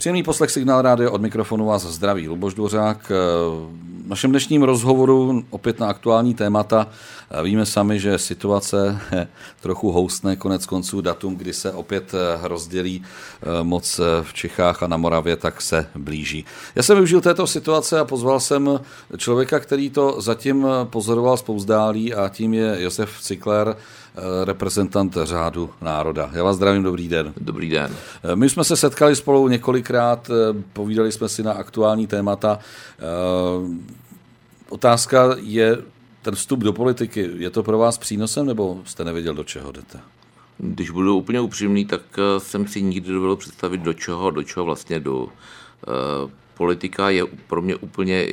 Příjemný poslech Signál rádio, od mikrofonu vás zdraví Luboš Dvořák. V našem dnešním rozhovoru opět na aktuální témata. Víme sami, že situace trochu houstne, konec konců datum, kdy se opět rozdělí moc v Čechách a na Moravě, tak se blíží. Já jsem využil této situace a pozval jsem člověka, který to zatím pozoroval zpouzdálí, a tím je Josef Cykler, reprezentant Řádu národa. Já vás zdravím, dobrý den. Dobrý den. My jsme se setkali spolu několikrát, povídali jsme si na aktuální témata. Otázka je, ten vstup do politiky, je to pro vás přínosem, nebo jste nevěděl, do čeho jdete? Když budu úplně upřímný, tak jsem si nikdy dovedl představit, do čeho vlastně jdu. Politika je pro mě úplně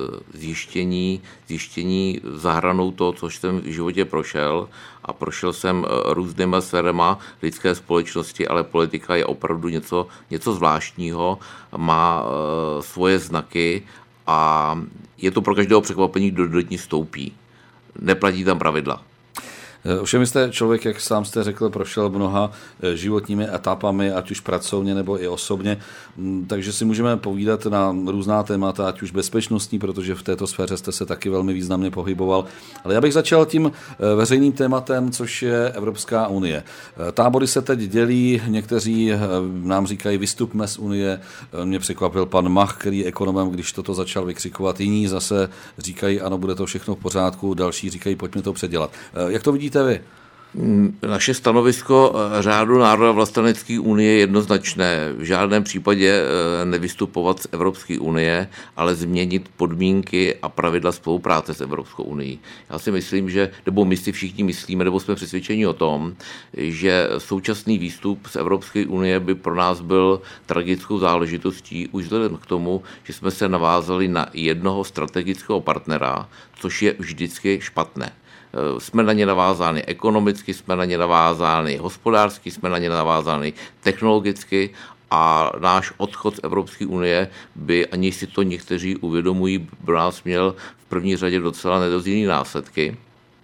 zjištění za hranou toho, což jsem v životě prošel, a prošel jsem různýma sférama lidské společnosti, ale politika je opravdu něco zvláštního, má svoje znaky a je to pro každého překvapení, kdo do ní vstoupí. Neplatí tam pravidla. Ovšem jste člověk, jak sám jste řekl, prošel mnoha životními etapami, ať už pracovně nebo i osobně, takže si můžeme povídat na různá témata, ať už bezpečnostní, protože v této sféře jste se taky velmi významně pohyboval. Ale já bych začal tím veřejným tématem, což je Evropská unie. Tábory se teď dělí, někteří nám říkají, vystupme z unie. Mě překvapil pan Mach, který je ekonomem, když toto začal vykřikovat. Jiní zase říkají, ano, bude to všechno v pořádku, další říkají, pojďme to předělat. Jak to vidíte vy? Naše stanovisko Řádu národa vlastenecké unie je jednoznačné. V žádném případě nevystupovat z Evropské unie, ale změnit podmínky a pravidla spolupráce s Evropskou unií. Já si myslím, nebo my si všichni myslíme, nebo jsme přesvědčeni o tom, že současný výstup z Evropské unie by pro nás byl tragickou záležitostí už vzhledem k tomu, že jsme se navázali na jednoho strategického partnera, což je vždycky špatné. Jsme na ně navázány ekonomicky, jsme na ně navázány hospodářsky, jsme na ně navázány technologicky, a náš odchod z Evropské unie by, aniž si to někteří uvědomují, by nás měl v první řadě docela nedozírné následky.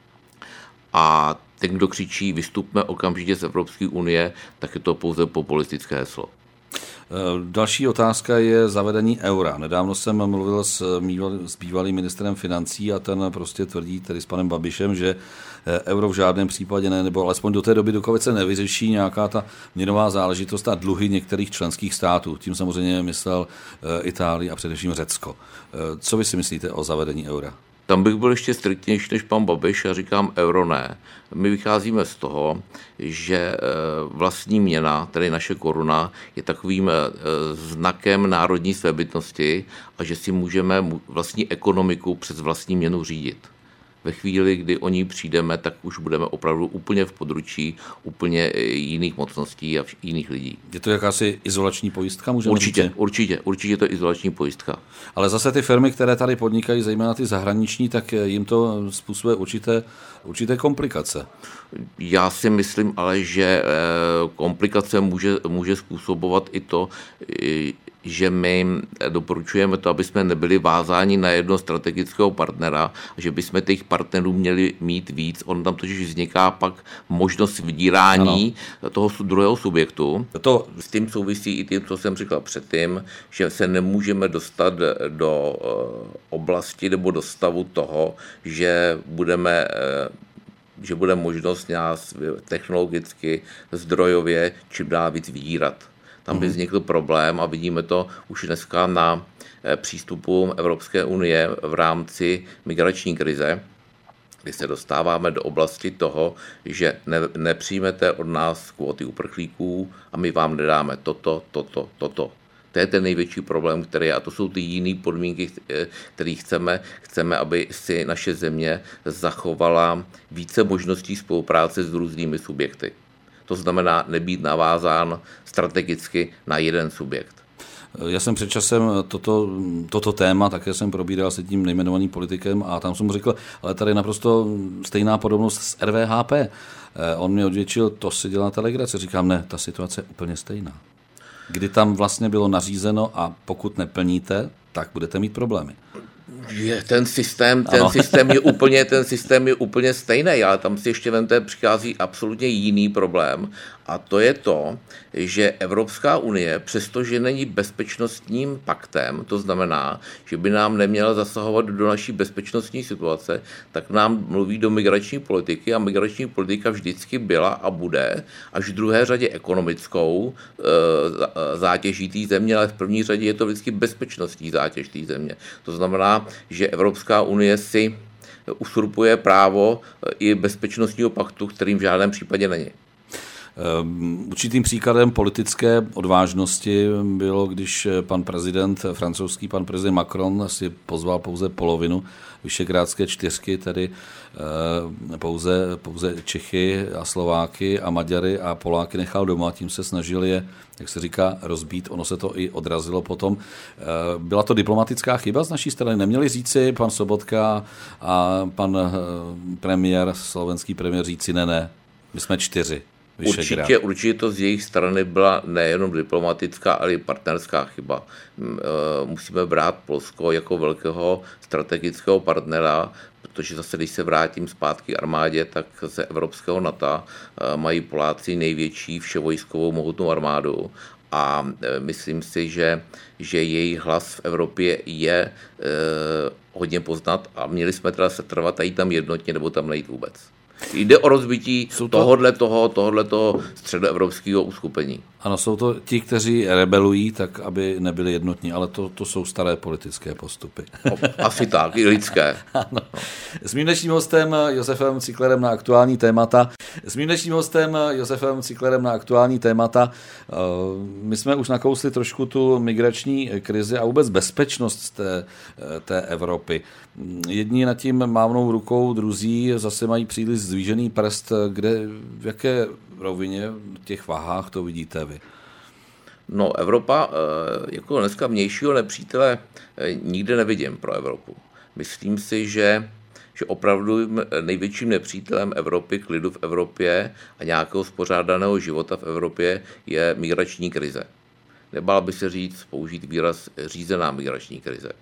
A ten, kdo křičí, vystupme okamžitě z Evropské unie, tak je to pouze populistické heslo. Další otázka je zavedení eura. Nedávno jsem mluvil s bývalým ministrem financí a ten prostě tvrdí, tedy s panem Babišem, že euro v žádném případě ne, nebo alespoň do té doby, dokud se nevyřeší nějaká ta měnová záležitost a dluhy některých členských států. Tím samozřejmě myslel Itálii a především Řecko. Co vy si myslíte o zavedení eura? Tam bych byl ještě striktnější než pan Babiš a říkám euro ne. My vycházíme z toho, že vlastní měna, tedy naše koruna, je takovým znakem národní svébytnosti a že si můžeme vlastní ekonomiku přes vlastní měnu řídit. Ve chvíli, kdy o ní přijdeme, tak už budeme opravdu úplně v područí úplně jiných mocností a jiných lidí. Je to jakási izolační pojistka? Určitě to je izolační pojistka. Ale zase ty firmy, které tady podnikají, zejména ty zahraniční, tak jim to způsobuje určité komplikace. Já si myslím ale, že komplikace může způsobovat i to, že my doporučujeme to, aby jsme nebyli vázáni na jednoho strategického partnera, že bychom těch partnerů měli mít víc. On tam totiž vzniká pak možnost vydírání toho druhého subjektu. To s tím souvisí i tím, co jsem říkal předtím, že se nemůžeme dostat do oblasti nebo do stavu toho, že bude možnost nás technologicky, zdrojově čím dál víc vydírat. Tam by vznikl problém a vidíme to už dneska na přístupu Evropské unie v rámci migrační krize, kdy se dostáváme do oblasti toho, že nepřijmete od nás kvóty uprchlíků a my vám nedáme toto. To je ten největší problém, který je, a to jsou ty jiné podmínky, které chceme. Chceme, aby si naše země zachovala více možností spolupráce s různými subjekty. To znamená nebýt navázán strategicky na jeden subjekt. Já jsem před časem toto téma také jsem probíral s tím nejmenovaným politikem a tam jsem mu řekl, ale tady je naprosto stejná podobnost s RVHP. On mě odvětšil, to si děláte legraci. Říkám, ne, ta situace je úplně stejná. Kdy tam vlastně bylo nařízeno a pokud neplníte, tak budete mít problémy. Ten systém je úplně stejný, ale tam si ještě přichází absolutně jiný problém, A to je to, že Evropská unie, přestože není bezpečnostním paktem, to znamená, že by nám neměla zasahovat do naší bezpečnostní situace, tak nám mluví do migrační politiky a migrační politika vždycky byla a bude až v druhé řadě ekonomickou zátěží té země, ale v první řadě je to vždycky bezpečnostní zátěž té země. To znamená, že Evropská unie si usurpuje právo i bezpečnostního paktu, kterým v žádném případě není. Určitým příkladem politické odvážnosti bylo, když francouzský pan prezident Macron si pozval pouze polovinu Visegrádské čtyřky, tedy pouze Čechy a Slováky a Maďary a Poláky nechal doma, tím se snažili je, jak se říká, rozbít. Ono se to i odrazilo potom. Byla to diplomatická chyba z naší strany? Neměli říci pan Sobotka a pan slovenský premiér říci ne, my jsme 4. Určitě to z jejich strany byla nejenom diplomatická, ale i partnerská chyba. Musíme brát Polsko jako velkého strategického partnera, protože zase, když se vrátím zpátky armádě, tak ze evropského NATO mají Poláci největší vševojskovou mohutnou armádu. A myslím si, že jejich hlas v Evropě je hodně poznat a měli jsme teda se trvat a jít tam jednotně nebo tam nejít vůbec. Jde o rozbití tohoto středoevropského uskupení. Ano, jsou to ti, kteří rebelují, tak aby nebyli jednotní, ale to jsou staré politické postupy. Asi tak, i lidské. Ano. S mým dnešním hostem Josefem Cyklerem na aktuální témata. My jsme už nakousli trošku tu migrační krizi a vůbec bezpečnost té Evropy. Jedni nad tím mávnou rukou, druzí zase mají příliš zdvížený prst. V jaké rovině, těch váhách to vidíte vy? No, Evropa jako dneska vnějšího nepřítele nikde nevidím pro Evropu. Myslím si, že opravdu největším nepřítelem Evropy, klidu v Evropě a nějakého spořádaného života v Evropě je migrační krize. Nebál by se použít výraz řízená migrační krize.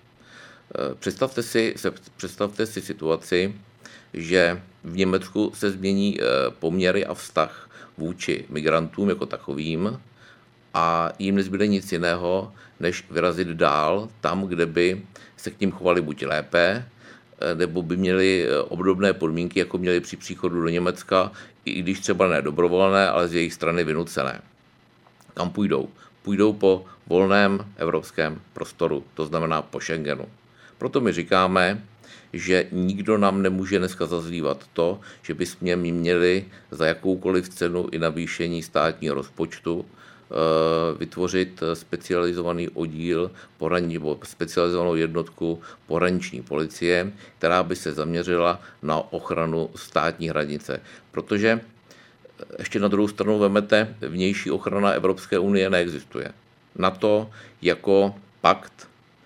Představte si situaci, že v Německu se změní poměry a vztah vůči migrantům jako takovým a jim nezbyde nic jiného, než vyrazit dál tam, kde by se k ním chovali buď lépe, nebo by měli obdobné podmínky, jako měli při příchodu do Německa, i když třeba ne dobrovolné, ale z jejich strany vynucené. Kam půjdou? Půjdou po volném evropském prostoru, to znamená po Schengenu. Proto my říkáme, že nikdo nám nemůže dneska zazlívat to, že bychom měli za jakoukoliv cenu i navýšení státního rozpočtu vytvořit specializovaný oddíl nebo specializovanou jednotku pohraniční policie, která by se zaměřila na ochranu státní hranice. Protože ještě na druhou stranu vemete, vnější ochrana Evropské unie neexistuje. NATO jako pakt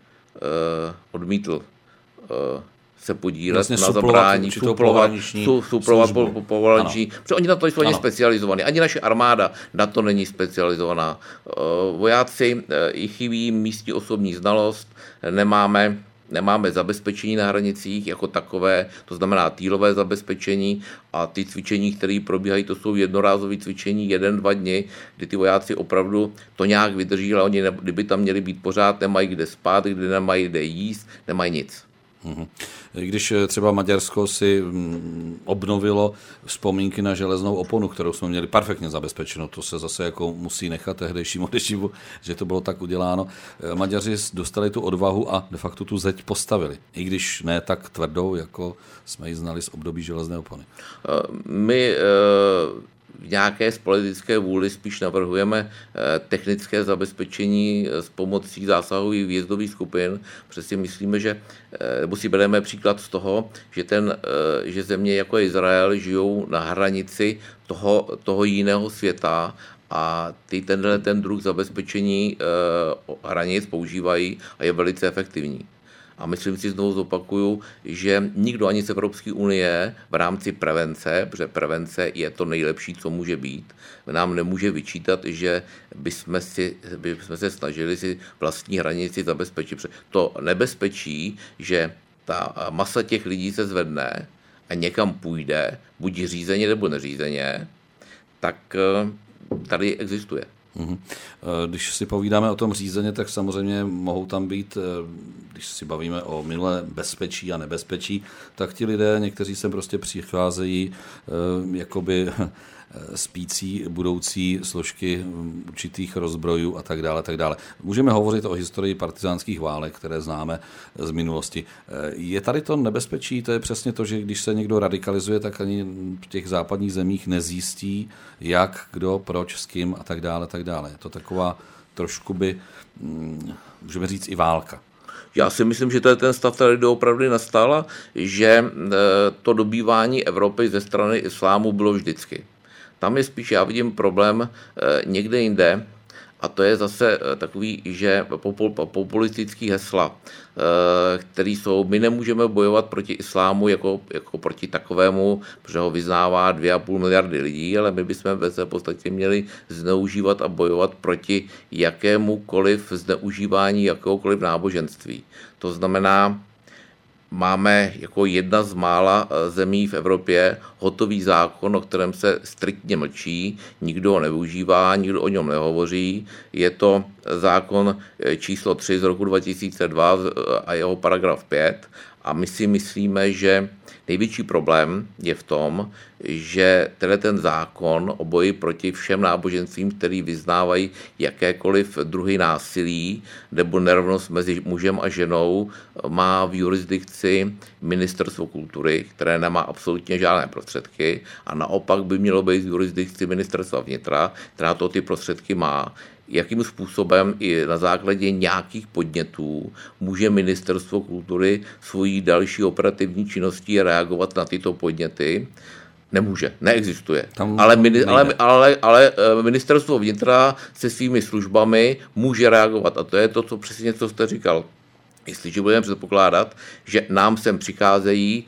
odmítl se podílet vlastně na zabrání, suplovat povolaniční, protože oni na to jsou ani specializovaní. Ani naše armáda na to není specializovaná. Vojáci i chybí místní osobní znalost, nemáme zabezpečení na hranicích jako takové, to znamená týlové zabezpečení a ty cvičení, které probíhají, to jsou jednorázové cvičení 1-2 dny, kdy ty vojáci opravdu to nějak vydrží, ale oni, kdyby tam měli být pořád, nemají kde spát, kdy nemají kde jíst, nemají nic. Když třeba Maďarsko si obnovilo vzpomínky na železnou oponu, kterou jsme měli perfektně zabezpečenou, to se zase jako musí nechat tehdejšímu režimu, že to bylo tak uděláno. Maďaři dostali tu odvahu a de facto tu zeď postavili, i když ne tak tvrdou, jako jsme ji znali z období železné opony. My v nějaké politické vůli spíš navrhujeme technické zabezpečení s pomocí zásahových výjezdových skupin. Přesně myslíme, nebo si bereme příklad z toho, že země jako Izrael žijou na hranici toho jiného světa a ten druh zabezpečení hranic používají a je velice efektivní. A myslím si, znovu zopakuju, že nikdo ani z Evropské unie v rámci prevence, protože prevence je to nejlepší, co může být, nám nemůže vyčítat, že bychom se snažili si vlastní hranici zabezpečit. Protože to nebezpečí, že ta masa těch lidí se zvedne a někam půjde, buď řízeně nebo neřízeně, tak tady existuje. Když si povídáme o tom řízeně, tak samozřejmě mohou tam být, když si bavíme o minulé bezpečí a nebezpečí, tak ti lidé, někteří sem prostě přicházejí jakoby spící budoucí složky určitých rozbrojů a tak dále, tak dále. Můžeme hovořit o historii partizánských válek, které známe z minulosti. Je tady to nebezpečí, to je přesně to, že když se někdo radikalizuje, tak ani v těch západních zemích nezjistí, jak, kdo, proč, s kým a tak dále, tak dále. Je to taková trošku by, můžeme říct, i válka. Já si myslím, že to je ten stav, který doopravdy nastal, že to dobývání Evropy ze strany islámu bylo vždycky. Tam je spíš, já vidím problém někde jinde, a to je zase takový, že populistický hesla, který jsou, my nemůžeme bojovat proti islámu jako proti takovému, protože ho vyznává 2,5 miliardy lidí, ale my bychom v podstatě měli zneužívat a bojovat proti jakémukoliv zneužívání jakéhokoliv náboženství. To znamená, máme jako jedna z mála zemí v Evropě hotový zákon, o kterém se striktně mlčí, nikdo ho nevyužívá, nikdo o něm nehovoří. Je to zákon číslo 3 z roku 2002 a jeho paragraf 5. A my si myslíme, že největší problém je v tom, že ten zákon o boji proti všem náboženstvím, který vyznávají jakékoliv druhy násilí nebo nerovnost mezi mužem a ženou, má v jurisdikci Ministerstvo kultury, které nemá absolutně žádné prostředky, a naopak by mělo být v jurisdikci Ministerstva vnitra, která ty prostředky má. Jakým způsobem i na základě nějakých podnětů může Ministerstvo kultury svojí další operativní činností reagovat na tyto podněty? Nemůže, neexistuje. Ale Ministerstvo vnitra se svými službami může reagovat, a to je to, co přesně co jste říkal. Jestliže budeme předpokládat, že nám sem přicházejí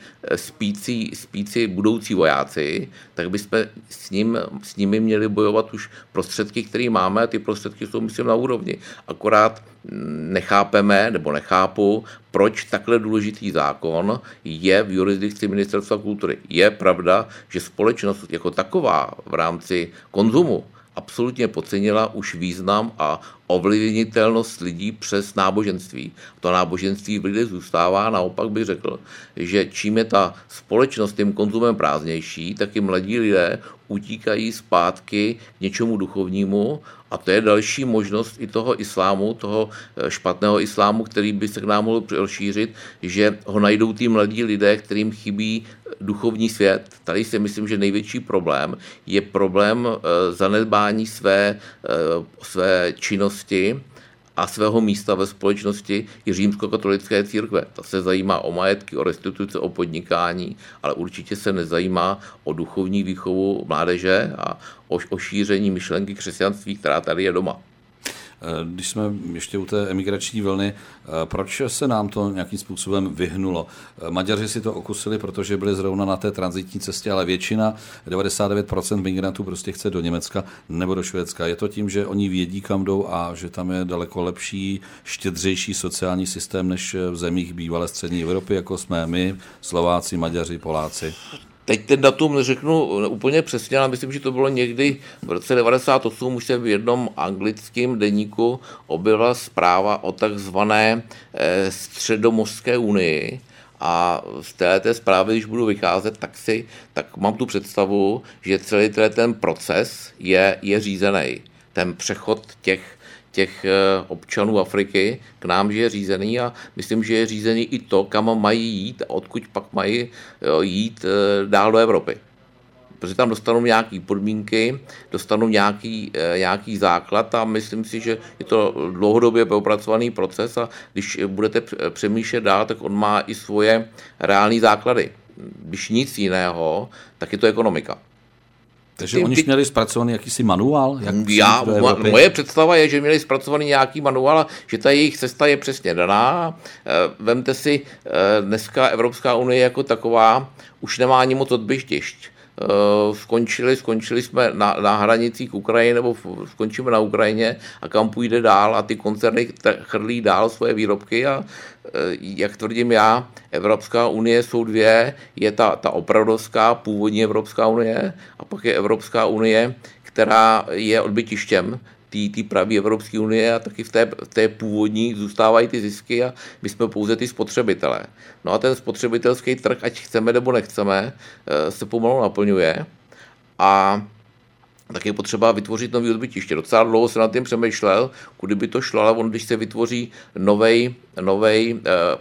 spící budoucí vojáci, tak bychom s nimi měli bojovat už prostředky, které máme, a ty prostředky jsou, myslím, na úrovni. Akorát nechápeme, nebo nechápu, proč takhle důležitý zákon je v jurisdikci Ministerstva kultury. Je pravda, že společnost jako taková v rámci konzumu absolutně podcenila už význam a ovlivnitelnost lidí přes náboženství. To náboženství v lidech zůstává, naopak bych řekl, že čím je ta společnost tím konzumem prázdnější, tak i mladí lidé utíkají zpátky k něčemu duchovnímu, a to je další možnost i toho islámu, toho špatného islámu, který by se k nám mohl rozšířit, že ho najdou ty mladí lidé, kterým chybí duchovní svět. Tady si myslím, že největší problém je problém zanedbání své činnosti a svého místa ve společnosti i římskokatolické církve. Ta se zajímá o majetky, o restituce, o podnikání, ale určitě se nezajímá o duchovní výchovu mládeže a o šíření myšlenky křesťanství, která tady je doma. Když jsme ještě u té emigrační vlny, proč se nám to nějakým způsobem vyhnulo? Maďaři si to okusili, protože byli zrovna na té tranzitní cestě, ale většina, 99% migrantů prostě chce do Německa nebo do Švédska. Je to tím, že oni vědí, kam jdou a že tam je daleko lepší, štědřejší sociální systém než v zemích bývalé střední Evropy, jako jsme my, Slováci, Maďaři, Poláci? Teď ten datum neřeknu úplně přesně, ale myslím, že to bylo někdy v roce 1998, už se v jednom anglickém deníku objevila zpráva o takzvané Středomořské unii. A z této zprávy, když budu vycházet, tak mám tu představu, že celý ten proces je řízený. Ten přechod těch občanů Afriky k nám, že je řízený, a myslím, že je řízený i to, kam mají jít a odkud pak mají jít dál do Evropy. Protože tam dostanou nějaké podmínky, dostanou nějaký základ, a myslím si, že je to dlouhodobě propracovaný proces, a když budete přemýšlet dál, tak on má i svoje reální základy. Když nic jiného, tak je to ekonomika. Takže oni měli zpracovaný jakýsi manuál? Moje představa je, že měli zpracovaný nějaký manuál a že ta jejich cesta je přesně daná. Vemte si, dneska Evropská unie jako taková už nemá ani moc odbytišť. Skončili jsme na hranicích Ukrajiny, nebo skončíme na Ukrajině, a kam půjde dál, a ty koncerny chrlí dál svoje výrobky, a jak tvrdím já, Evropská unie jsou dvě, je ta opravdovská původní Evropská unie, a pak je Evropská unie, která je odbytištěm té pravé Evropské unie a taky v té původní zůstávají ty zisky a my jsme pouze ty spotřebitelé. No a ten spotřebitelský trh, ať chceme nebo nechceme, se pomalu naplňuje a tak je potřeba vytvořit nový odbytiště. Docela dlouho se nad tím přemýšlel, kudy by to šlo, ale když se vytvoří novej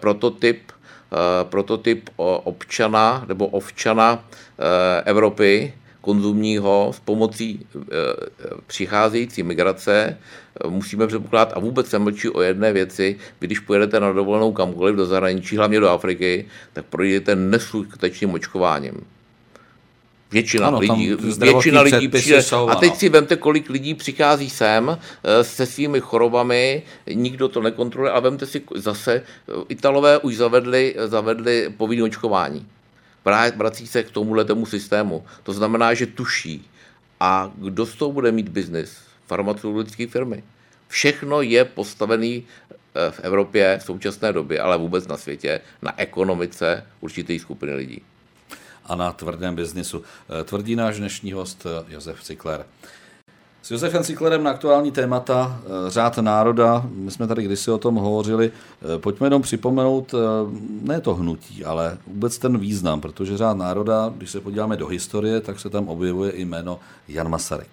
prototyp občana nebo ovčana Evropy, konzumního s pomocí přicházející migrace, musíme předpokládat, a vůbec se mlčí o jedné věci, vy když pojedete na dovolenou kamkoliv do zahraničí, hlavně do Afriky, tak projdete neskutečným očkováním. Většina lidí přijde. A teď si vemte, kolik lidí přichází sem se svými chorobami, nikdo to nekontroluje, a vemte si zase, Italové už zavedli povinné očkování. Vrací se k tomuhletomu systému. To znamená, že tuší. A kdo z toho bude mít biznis? Farmaceutické firmy. Všechno je postavené v Evropě v současné době, ale vůbec na světě, na ekonomice určitých skupiny lidí. A na tvrdém biznisu. Tvrdí náš dnešní host Josef Cykler. S Josefem Cyklerem na aktuální témata řád národa, my jsme tady kdysi o tom hovořili, pojďme jenom připomenout, ne to hnutí, ale vůbec ten význam, protože řád národa, když se podíváme do historie, tak se tam objevuje i jméno Jan Masaryk.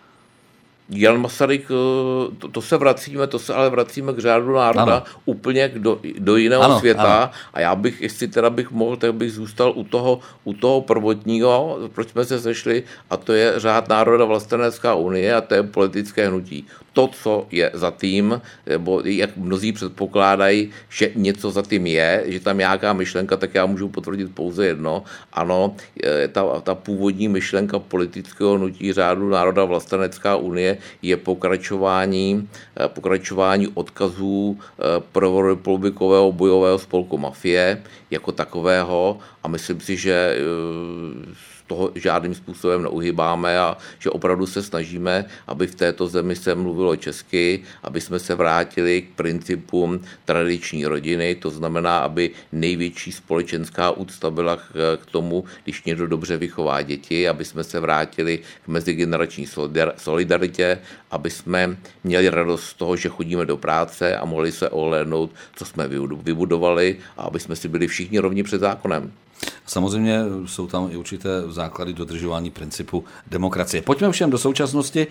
Jan Masaryk, to se ale vracíme k řádu národa, ano, úplně do jiného světa. Ano. A já bych, jestli teda bych mohl, tak bych zůstal u toho prvotního, proč jsme se sešli, a to je řád národa Vlastenecká unie a to je politické hnutí. To, co je za tím, nebo jak mnozí předpokládají, že něco za tím je, že tam nějaká myšlenka, tak já můžu potvrdit pouze jedno. Ano, ta původní myšlenka politického hnutí řádu národa Vlastenecká unie je pokračování odkazů prvorepublikového bojového spolku Mafie jako takového, a myslím si, že toho žádným způsobem neuhybáme a že opravdu se snažíme, aby v této zemi se mluvilo česky, aby jsme se vrátili k principům tradiční rodiny, to znamená, aby největší společenská úcta byla k tomu, když někdo dobře vychová děti, aby jsme se vrátili k mezigenerační solidaritě, aby jsme měli radost z toho, že chodíme do práce a mohli se ohlédnout, co jsme vybudovali, a aby jsme si byli všichni rovni před zákonem. Samozřejmě jsou tam i určité základy dodržování principu demokracie. Pojďme všem do současnosti.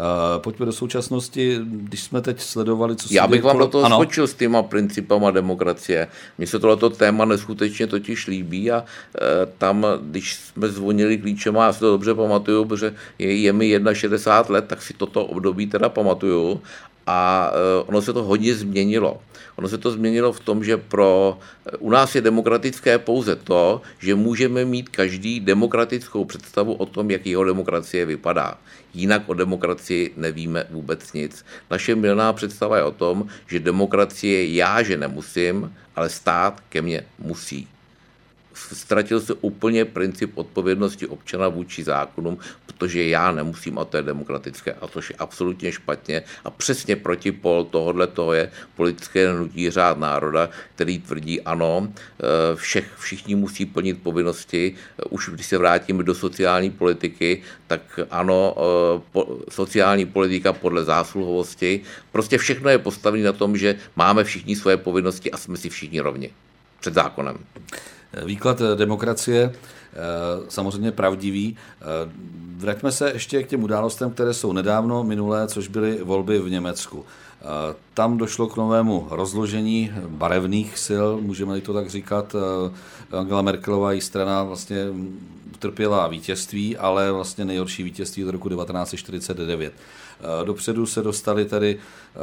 Když jsme teď sledovali, co se Já bych vám do toho skočil s těma principama demokracie. Mně se tohleto téma neskutečně totiž líbí a tam, když jsme zvonili klíčem, já si to dobře pamatuju, protože je mi 61 let, tak si toto období teda pamatuju. A ono se to hodně změnilo. Ono se to změnilo v tom, že u nás je demokratické pouze to, že můžeme mít každý demokratickou představu o tom, jak jeho demokracie vypadá. Jinak o demokracii nevíme vůbec nic. Naše mylná představa je o tom, že demokracie já, že nemusím, ale stát ke mně musí. Ztratil se úplně princip odpovědnosti občana vůči zákonům, protože já nemusím, a to je demokratické, a to je absolutně špatně. A přesně protipol toho je politické hnutí řád národa, který tvrdí ano, všichni musí plnit povinnosti. Už když se vrátíme do sociální politiky, tak ano, sociální politika podle zásluhovosti. Prostě všechno je postavené na tom, že máme všichni svoje povinnosti a jsme si všichni rovni před zákonem. Výklad demokracie samozřejmě pravdivý. Vraťme se ještě k těm událostem, které jsou nedávno minulé, což byly volby v Německu. Tam došlo k novému rozložení barevných sil, můžeme to tak říkat. Angela Merkelová, její strana vlastně utrpěla vítězství, ale vlastně nejhorší vítězství od roku 1949. Dopředu se dostaly tedy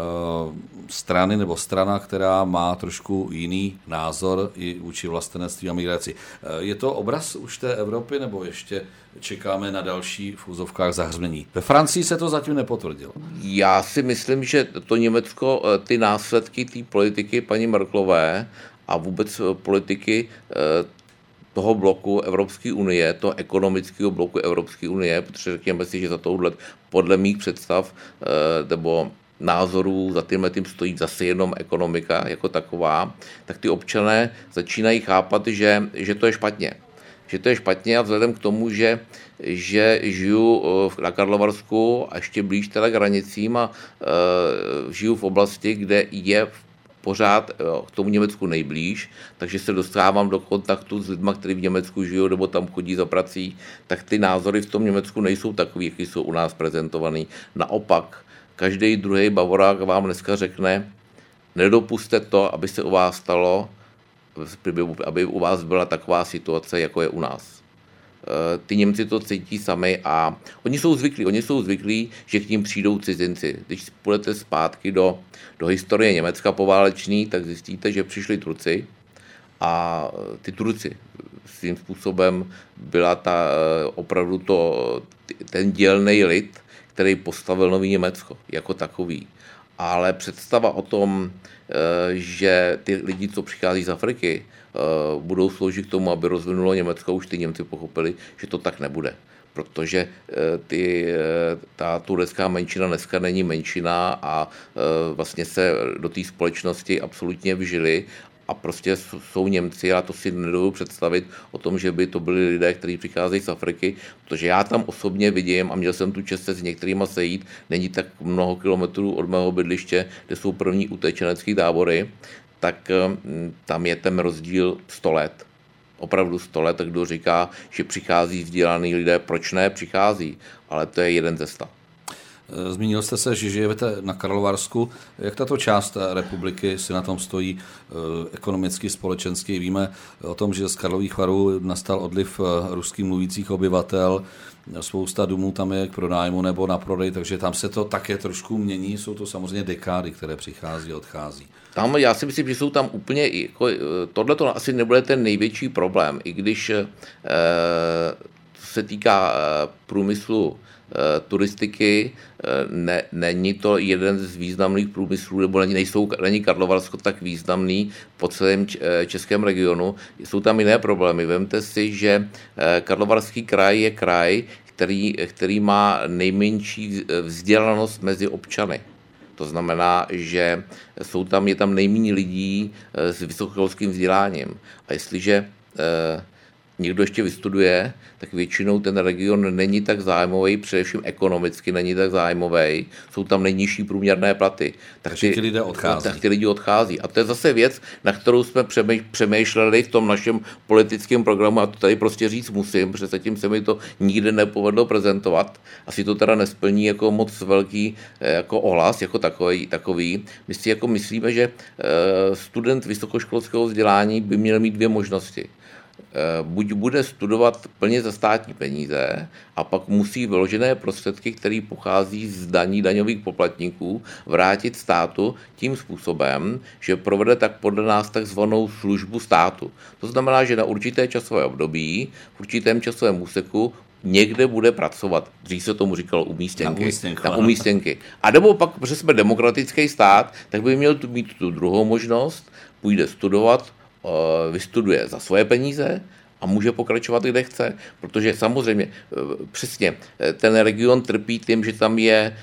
strany nebo strana, která má trošku jiný názor i vůči vlastenectví a migraci. Je to obraz už té Evropy, nebo ještě čekáme na další v úzovkách zahřmění? Ve Francii se to zatím nepotvrdilo. Já si myslím, že to Německo, ty následky té politiky paní Merkelové a vůbec politiky toho bloku Evropské unie, toho ekonomického bloku Evropské unie, protože řekněme si, že za touhle podle mých představ nebo názorů za tím stojí zase jenom ekonomika jako taková, tak ty občané začínají chápat, že to je špatně. že to je špatně a vzhledem k tomu, že žiju na Karlovarsku a ještě blíž teda k hranicím a žiju v oblasti, kde je pořád k tomu Německu nejblíž, takže se dostávám do kontaktu s lidmi, kteří v Německu žijou nebo tam chodí za prací, tak ty názory v tom Německu nejsou takový, jaký jsou u nás prezentovaný. Naopak, každý druhý Bavorák vám dneska řekne, nedopuste to, aby se u vás stalo, aby u vás byla taková situace, jako je u nás. Ty Němci to cítí sami a oni jsou zvyklí, že k ním přijdou cizinci. Když půjdete zpátky do historie Německa poválečný, tak zjistíte, že přišli Turci a ty Turci svým způsobem byla opravdu ten dělnej lid, který postavil nový Německo jako takový. Ale představa o tom, že ty lidi, co přichází z Afriky, budou sloužit k tomu, aby rozvinulo Německo, už ty Němci pochopili, že to tak nebude. Protože ta turecká menšina dneska není menšina a vlastně se do té společnosti absolutně vžili a prostě jsou Němci, a to si nedovedu představit o tom, že by to byli lidé, kteří přicházejí z Afriky, protože já tam osobně vidím a měl jsem tu čest se s některýma sejít, není tak mnoho kilometrů od mého bydliště, kde jsou první utečenecké tábory, tak tam je ten rozdíl 100 let. Opravdu 100 let, kdo říká, že přichází vzdělaný lidé, proč ne, přichází, ale to je jeden ze 100. Zmínil jste se, že žijete na Karlovarsku. Jak tato část republiky si na tom stojí ekonomicky, společensky? Víme o tom, že z Karlových Varů nastal odliv rusky mluvících obyvatel. Spousta domů tam je k pronájmu nebo na prodej, takže tam se to také trošku mění. Jsou to samozřejmě dekády, které přichází a odchází. Tam, já si myslím, že jsou tam úplně, tohle to asi nebude ten největší problém, i když se týká průmyslu turistiky, není to jeden z významných průmyslů, nebo není Karlovarsko tak významný po celém českém regionu. Jsou tam jiné problémy. Vemte si, že Karlovarský kraj je kraj, který má nejmenší vzdělanost mezi občany. To znamená, že je tam nejméně lidí s vysokoškolským vzděláním. A jestliže někdo ještě vystuduje, tak většinou ten region není tak zájmový, především ekonomicky není tak zájmový, jsou tam nejnižší průměrné platy. Takže ti lidé odchází. Tak ti lidi odchází. A to je zase věc, na kterou jsme přemýšleli v tom našem politickém programu, a to tady prostě říct musím, protože zatím se mi to nikdy nepovedlo prezentovat. Asi to teda nesplní jako moc velký jako ohlas, jako takový. My si jako myslíme, že student vysokoškolského vzdělání by měl mít 2 možnosti. Buď bude studovat plně za státní peníze a pak musí vyložené prostředky, které pochází z daní daňových poplatníků, vrátit státu tím způsobem, že provede tak podle nás takzvanou službu státu. To znamená, že na určité časové období, v určitém časovém úseku někde bude pracovat. Dřív se tomu říkalo umístěnky. A nebo pak, protože jsme demokratický stát, tak by měl mít tu druhou možnost, půjde studovat, vystuduje za svoje peníze a může pokračovat, kde chce, protože samozřejmě přesně ten region trpí tím, že tam je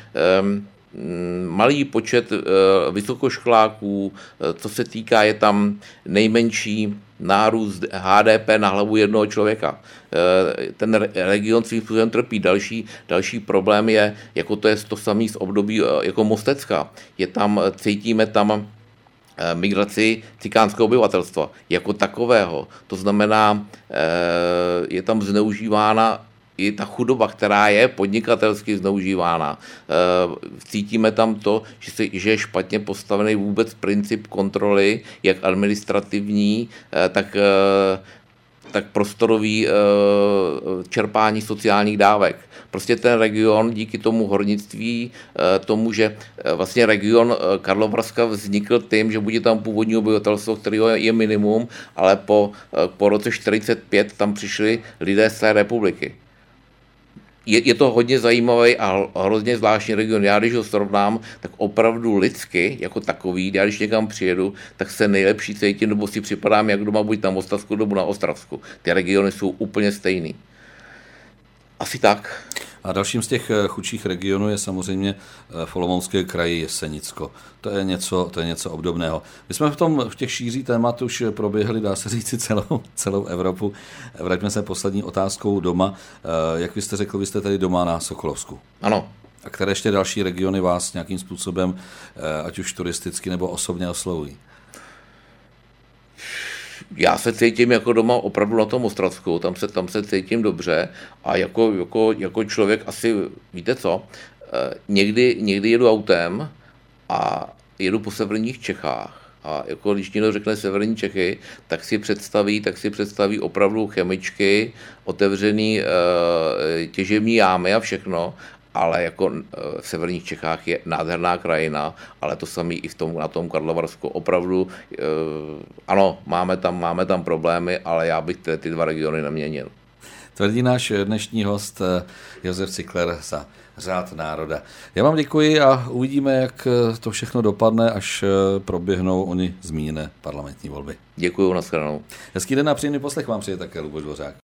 malý počet vysokoškoláků, co se týká, je tam nejmenší nárůst HDP na hlavu jednoho člověka. Ten region svým způsobem trpí. Další problém je, jako to je to samé z období jako Mostecka. Cítíme tam migraci cikánského obyvatelstva jako takového. To znamená, je tam zneužívána i ta chudoba, která je podnikatelsky zneužívána. Cítíme tam to, že je špatně postavený vůbec princip kontroly, jak administrativní, tak prostorový čerpání sociálních dávek. Prostě ten region díky tomu hornictví, tomu, že vlastně region Karlovarska vznikl tím, že bude tam původní obyvatelstvo, kterého je minimum, ale po roce 1945 tam přišli lidé z té republiky. Je to hodně zajímavý a hrozně zvláštní region. Já, když ho srovnám, tak opravdu lidsky, jako takový, já když někam přijedu, tak se nejlepší cítím, nebo si připadám jak doma, buď na Mostecku, nebo na Ostravsku. Ty regiony jsou úplně stejný. Asi tak. A dalším z těch chudších regionů je samozřejmě v Olomouckém kraji Jesenicko. To je něco obdobného. My jsme v těch šíří témat už proběhli, dá se říci, celou Evropu. Vraťme se poslední otázkou doma. Jak vy jste řekl, vy jste tady doma na Sokolovsku. Ano. A které ještě další regiony vás nějakým způsobem, ať už turisticky nebo osobně oslovují? Já se cítím jako doma opravdu na tom Ostravsku, tam se cítím dobře a jako člověk asi, víte co, někdy jedu autem a jedu po severních Čechách a jako když někdo řekne severní Čechy, tak si představí opravdu chemičky, otevřený těžební jámy a všechno, ale jako v severních Čechách je nádherná krajina, ale to samé i na tom Karlovarsku opravdu, ano, máme tam problémy, ale já bych ty dva regiony neměnil. Tvrdí náš dnešní host Josef Cykler za Řád národa. Já vám děkuji a uvidíme, jak to všechno dopadne, až proběhnou ony zmíněné parlamentní volby. Děkuji, nashledanou. Hezký den a příjemný poslech vám přeje také Luboš Dvořák.